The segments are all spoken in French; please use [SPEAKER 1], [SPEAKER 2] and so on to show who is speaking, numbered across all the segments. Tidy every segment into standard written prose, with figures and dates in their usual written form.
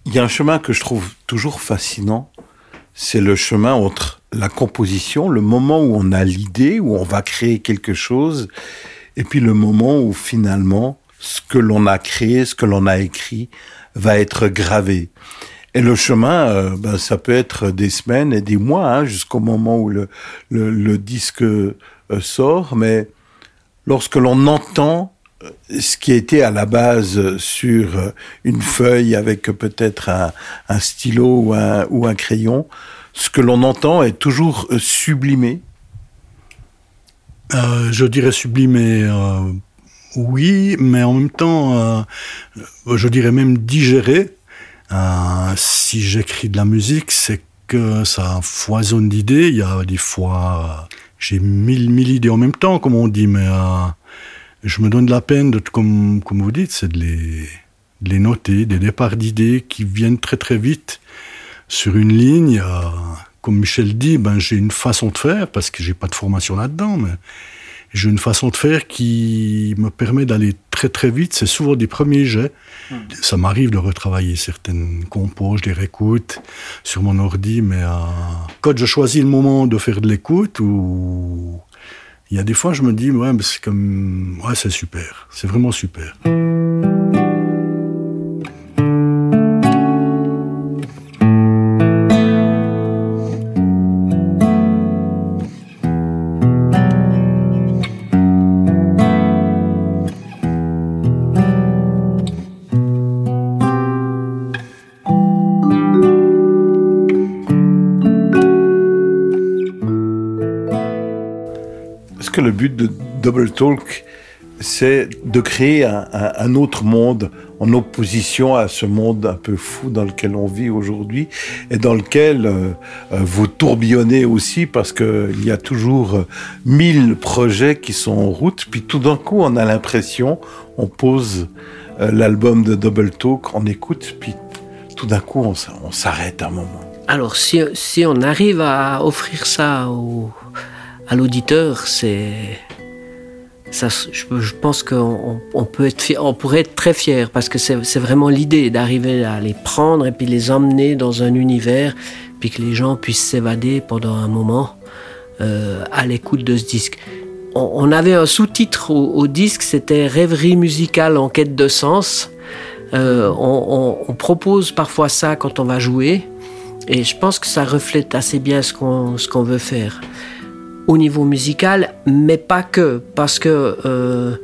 [SPEAKER 1] Il y a un chemin que je trouve toujours fascinant, c'est le chemin entre la composition, le moment où on a l'idée, où on va créer quelque chose, et puis le moment où finalement, ce que l'on a créé, ce que l'on a écrit, va être gravé. Et le chemin, ça peut être des semaines et des mois, jusqu'au moment où le disque sort, mais lorsque l'on entend ce qui a été à la base sur une feuille avec peut-être un stylo ou un crayon, ce que l'on entend est toujours sublimé.
[SPEAKER 2] Je dirais sublimé, oui, mais en même temps, je dirais même digéré. Si j'écris de la musique, c'est que ça foisonne d'idées. Il y a des fois, j'ai mille idées en même temps, comme on dit, mais je me donne de la peine, comme vous dites, c'est de les noter, des départs d'idées qui viennent très très vite sur une ligne. Comme Michel dit, j'ai une façon de faire, parce que j'ai pas de formation là-dedans, mais j'ai une façon de faire qui me permet d'aller très très vite. C'est souvent des premiers jets. Ça m'arrive de retravailler certaines compos, je les réécoute sur mon ordi, mais quand je choisis le moment de faire de l'écoute, ou il y a des fois je me dis c'est super, c'est vraiment super.
[SPEAKER 1] Le but de Double Talk, c'est de créer un autre monde en opposition à ce monde un peu fou dans lequel on vit aujourd'hui et dans lequel vous tourbillonnez aussi, parce qu'il y a toujours 1000 projets qui sont en route, puis tout d'un coup on a l'impression, on pose l'album de Double Talk, on écoute, puis tout d'un coup on s'arrête un moment.
[SPEAKER 3] Alors si on arrive à offrir ça à l'auditeur, je pense qu'on peut être fier, on pourrait être très fier, parce que c'est vraiment l'idée d'arriver à les prendre et puis les emmener dans un univers, puis que les gens puissent s'évader pendant un moment à l'écoute de ce disque. On avait un sous-titre au disque, c'était Rêverie musicale en quête de sens. On propose parfois ça quand on va jouer, et je pense que ça reflète assez bien ce qu'on veut faire au niveau musical, mais pas que, parce que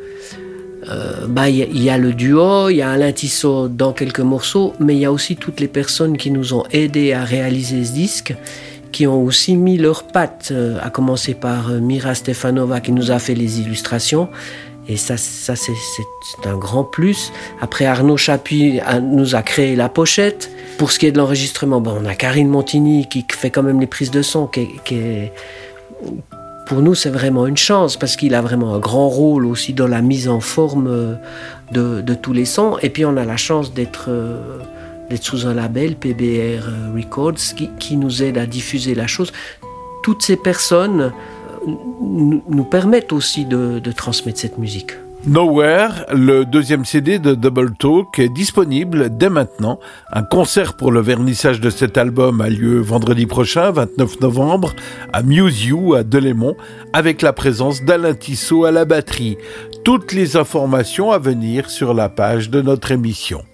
[SPEAKER 3] y a le duo, il y a Alain Tissot dans quelques morceaux, mais il y a aussi toutes les personnes qui nous ont aidés à réaliser ce disque, qui ont aussi mis leurs pattes, à commencer par Mira Stefanova qui nous a fait les illustrations, et ça c'est un grand plus. Après, Arnaud Chapuis nous a créé la pochette. Pour ce qui est de l'enregistrement, on a Karine Montigny qui fait quand même les prises de son, qui est pour nous, c'est vraiment une chance, parce qu'il a vraiment un grand rôle aussi dans la mise en forme de tous les sons. Et puis on a la chance d'être sous un label, PBR Records, qui nous aide à diffuser la chose. Toutes ces personnes nous permettent aussi de transmettre cette musique.
[SPEAKER 1] Nowhere, le deuxième CD de Double Talk, est disponible dès maintenant. Un concert pour le vernissage de cet album a lieu vendredi prochain, 29 novembre, à Muse You, à Delémont, avec la présence d'Alain Tissot à la batterie. Toutes les informations à venir sur la page de notre émission.